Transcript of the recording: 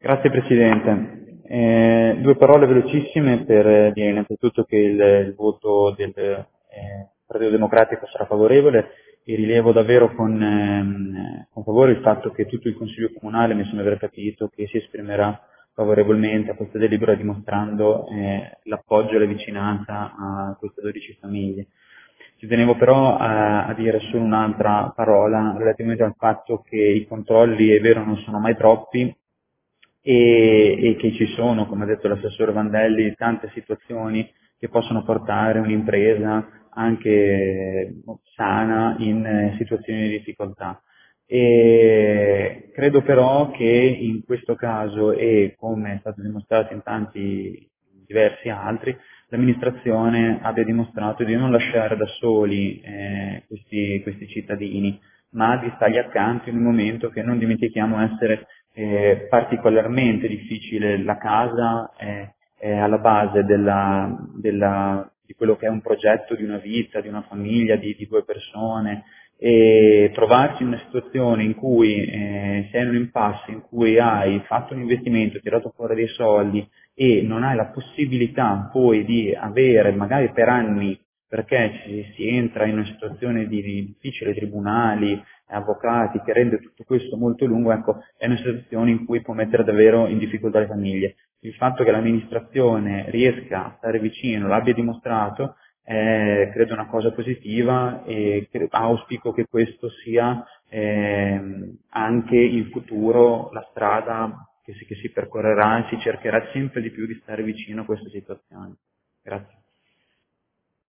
Grazie Presidente. Due parole velocissime per dire innanzitutto che il voto del Partito Democratico sarà favorevole e rilevo davvero con favore il fatto che tutto il Consiglio Comunale mi sembra aver capito che si esprimerà favorevolmente a questa delibera dimostrando l'appoggio e la vicinanza a queste 12 famiglie. Ci tenevo però a dire solo un'altra parola relativamente al fatto che i controlli, è vero, non sono mai troppi, e che ci sono, come ha detto l'assessore Vandelli, tante situazioni che possono portare un'impresa anche sana in situazioni di difficoltà. E credo però che in questo caso, e come è stato dimostrato in tanti diversi altri, l'amministrazione abbia dimostrato di non lasciare da soli questi cittadini, ma di stargli accanto in un momento che non dimentichiamo essere particolarmente difficile. La casa è alla base di quello che è un progetto di una vita, di una famiglia, di due persone, e trovarsi in una situazione in cui sei in un impasse, in cui hai fatto un investimento, tirato fuori dei soldi e non hai la possibilità poi di avere, magari per anni, perché si entra in una situazione di difficile, tribunali, avvocati, che rende tutto questo molto lungo, ecco, è una situazione in cui può mettere davvero in difficoltà le famiglie. Il fatto che l'amministrazione riesca a stare vicino, l'abbia dimostrato, è credo una cosa positiva e auspico che questo sia anche in futuro la strada che si percorrerà e si cercherà sempre di più di stare vicino a queste situazioni. Grazie.